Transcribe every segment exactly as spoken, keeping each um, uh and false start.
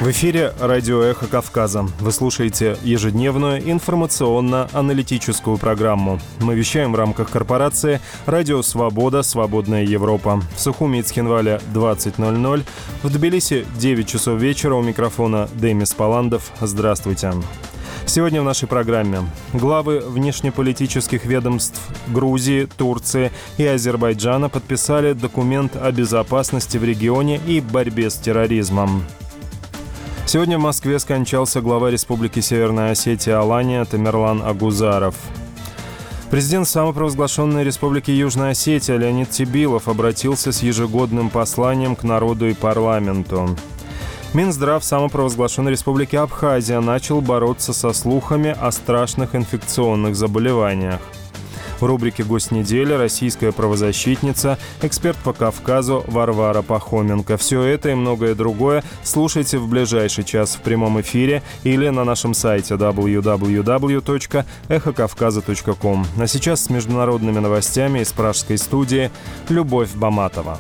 В эфире радио «Эхо Кавказа». Вы слушаете ежедневную информационно-аналитическую программу. Мы вещаем в рамках корпорации «Радио Свобода. Свободная Европа». В Сухуми и Цхинвале двадцать ноль ноль. В Тбилиси девять часов вечера. У микрофона Демис Паландов. Здравствуйте. Сегодня в нашей программе главы внешнеполитических ведомств Грузии, Турции и Азербайджана подписали документ о безопасности в регионе и борьбе с терроризмом. Сегодня в Москве скончался глава Республики Северная Осетия Алания Тамерлан Агузаров. Президент самопровозглашенной Республики Южная Осетия Леонид Тибилов обратился с ежегодным посланием к народу и парламенту. Минздрав самопровозглашенной Республики Абхазия начал бороться со слухами о страшных инфекционных заболеваниях. В рубрике «Гость недели» российская правозащитница, эксперт по Кавказу Варвара Пахоменко. Все это и многое другое слушайте в ближайший час в прямом эфире или на нашем сайте дабл ю дабл ю дабл ю точка эхо кавказа точка ком. А сейчас с международными новостями из пражской студии Любовь Баматова.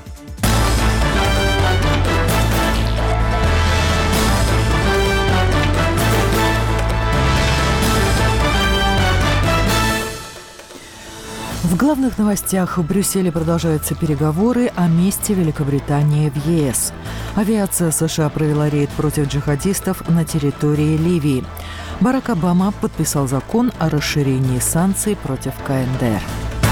В главных новостях: в Брюсселе продолжаются переговоры о месте Великобритании в е эс. Авиация США провела рейд против джихадистов на территории Ливии. Барак Обама подписал закон о расширении санкций против ка эн дэ эр.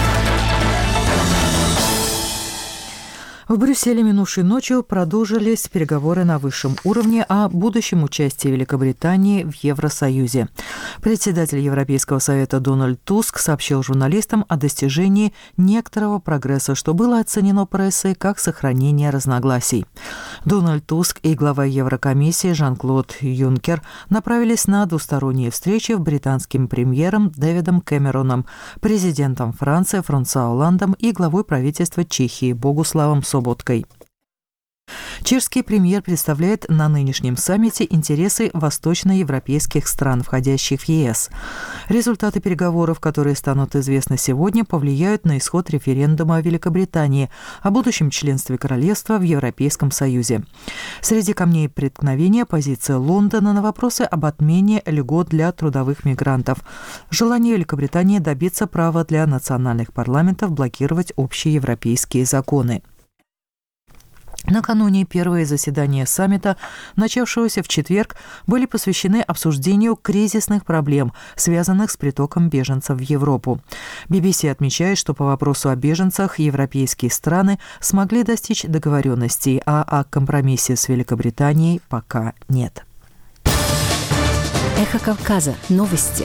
В Брюсселе минувшей ночью продолжились переговоры на высшем уровне о будущем участии Великобритании в Евросоюзе. Председатель Европейского совета Дональд Туск сообщил журналистам о достижении некоторого прогресса, что было оценено прессой как сохранение разногласий. Дональд Туск и глава Еврокомиссии Жан-Клод Юнкер направились на двусторонние встречи с британским премьером Дэвидом Кэмероном, президентом Франции Франсуа Олландом и главой правительства Чехии Богуславом Соботкой. Чешский премьер представляет на нынешнем саммите интересы восточноевропейских стран, входящих в е эс. Результаты переговоров, которые станут известны сегодня, повлияют на исход референдума Великобритании о будущем членстве королевства в Европейском Союзе. Среди камней преткновения позиция Лондона на вопросы об отмене льгот для трудовых мигрантов, желание Великобритании добиться права для национальных парламентов блокировать общие европейские законы. Накануне первые заседания саммита, начавшегося в четверг, были посвящены обсуждению кризисных проблем, связанных с притоком беженцев в Европу. би би си отмечает, что по вопросу о беженцах европейские страны смогли достичь договоренностей, а о компромиссе с Великобританией пока нет. Эхо Кавказа. Новости.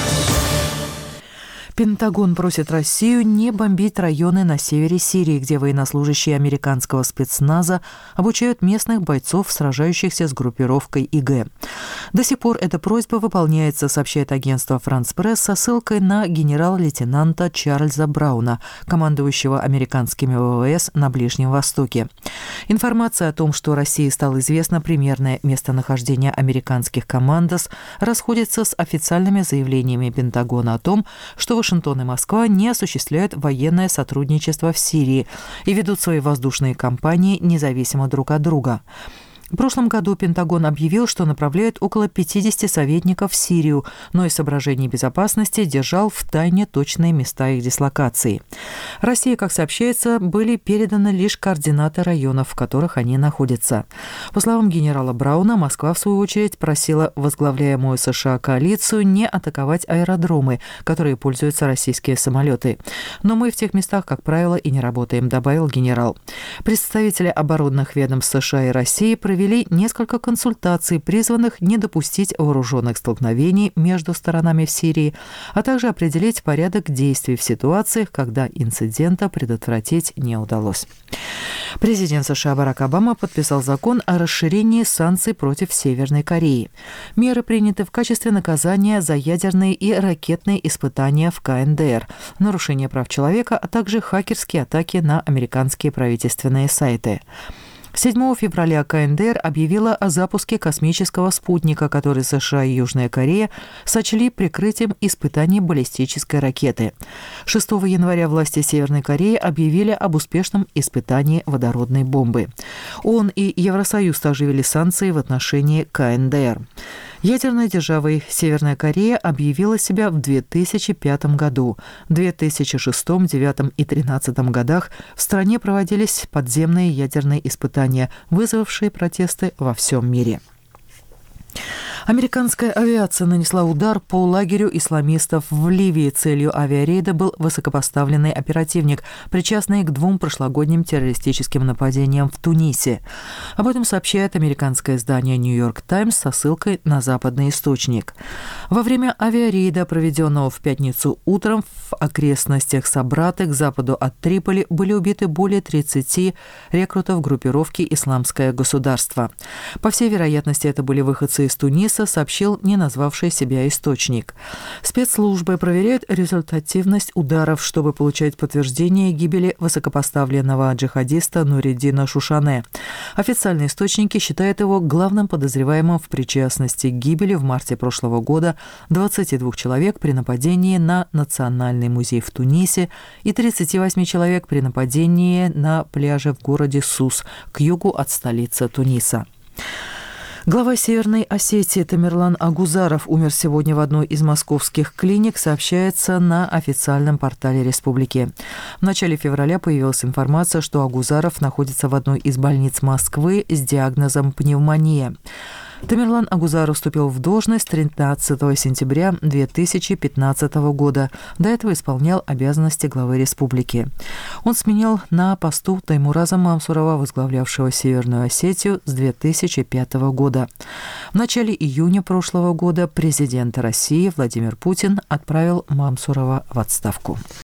Пентагон просит Россию не бомбить районы на севере Сирии, где военнослужащие американского спецназа обучают местных бойцов, сражающихся с группировкой и гэ. До сих пор эта просьба выполняется, сообщает агентство «Франс Пресс» со ссылкой на генерал-лейтенанта Чарльза Брауна, командующего американскими вэ вэ эс на Ближнем Востоке. Информация о том, что России стало известно примерное местонахождение американских командос, расходится с официальными заявлениями Пентагона о том, что Вашингтон и Москва не осуществляют военное сотрудничество в Сирии и ведут свои воздушные кампании независимо друг от друга. В прошлом году Пентагон объявил, что направляет около пятидесяти советников в Сирию, но из соображений безопасности держал в тайне точные места их дислокации. России, как сообщается, были переданы лишь координаты районов, в которых они находятся. По словам генерала Брауна, Москва, в свою очередь, просила возглавляемую США коалицию не атаковать аэродромы, которые пользуются российские самолеты. «Но мы в тех местах, как правило, и не работаем», — добавил генерал. Представители оборонных ведомств США и России провели несколько консультаций, призванных не допустить вооруженных столкновений между сторонами в Сирии, а также определить порядок действий в ситуациях, когда инцидента предотвратить не удалось. Президент США Барак Обама подписал закон о расширении санкций против Северной Кореи. Меры приняты в качестве наказания за ядерные и ракетные испытания в ка эн дэ эр, нарушение прав человека, а также хакерские атаки на американские правительственные сайты. седьмого февраля ка эн дэ эр объявила о запуске космического спутника, который США и Южная Корея сочли прикрытием испытаний баллистической ракеты. шестого января власти Северной Кореи объявили об успешном испытании водородной бомбы. ООН и Евросоюз также ввели санкции в отношении ка эн дэ эр. Ядерной державой Северная Корея объявила себя в две тысячи пятом году. В две тысячи шестом, две тысячи девятом и две тысячи тринадцатом годах в стране проводились подземные ядерные испытания, вызвавшие протесты во всем мире. Американская авиация нанесла удар по лагерю исламистов в Ливии. Целью авиарейда был высокопоставленный оперативник, причастный к двум прошлогодним террористическим нападениям в Тунисе. Об этом сообщает американское издание «Нью-Йорк Таймс» со ссылкой на западный источник. Во время авиарейда, проведенного в пятницу утром в окрестностях Сабраты к западу от Триполи, были убиты более тридцати рекрутов группировки «Исламское государство». По всей вероятности, это были выходцы из Туниса, сообщил не назвавший себя источник. Спецслужбы проверяют результативность ударов, чтобы получать подтверждение гибели высокопоставленного джихадиста Нуриддина Шушане. Официальные источники считают его главным подозреваемым в причастности к гибели в марте прошлого года двадцати двух человек при нападении на Национальный музей в Тунисе и тридцати восьми человек при нападении на пляже в городе Сус к югу от столицы Туниса. Глава Северной Осетии Тамерлан Агузаров умер сегодня в одной из московских клиник, сообщается на официальном портале республики. В начале февраля появилась информация, что Агузаров находится в одной из больниц Москвы с диагнозом пневмония. Тамерлан Агузаров вступил в должность тринадцатого сентября две тысячи пятнадцатого года. До этого исполнял обязанности главы республики. Он сменил на посту Таймураза Мамсурова, возглавлявшего Северную Осетию с две тысячи пятого года. В начале июня прошлого года президент России Владимир Путин отправил Мамсурова в отставку.